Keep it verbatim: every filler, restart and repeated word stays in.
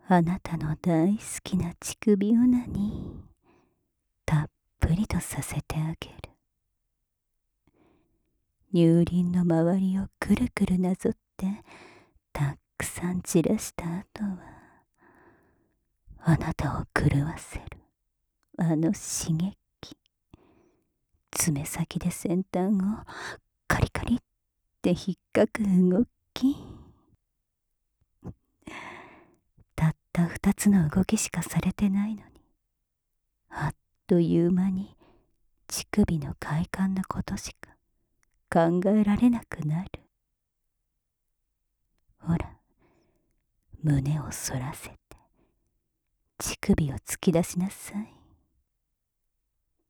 あなたの大好きな乳首オナにたっぷりとさせてあげる。乳輪の周りをくるくるなぞってたくさん散らした後は、あなたを狂わせるあの刺激。爪先で先端をカリカリって引っかく動き。たった二つの動きしかされてないのに、あっという間に乳首の快感なことしか考えられなくなる。ほら、胸を反らせて乳首を突き出しなさい。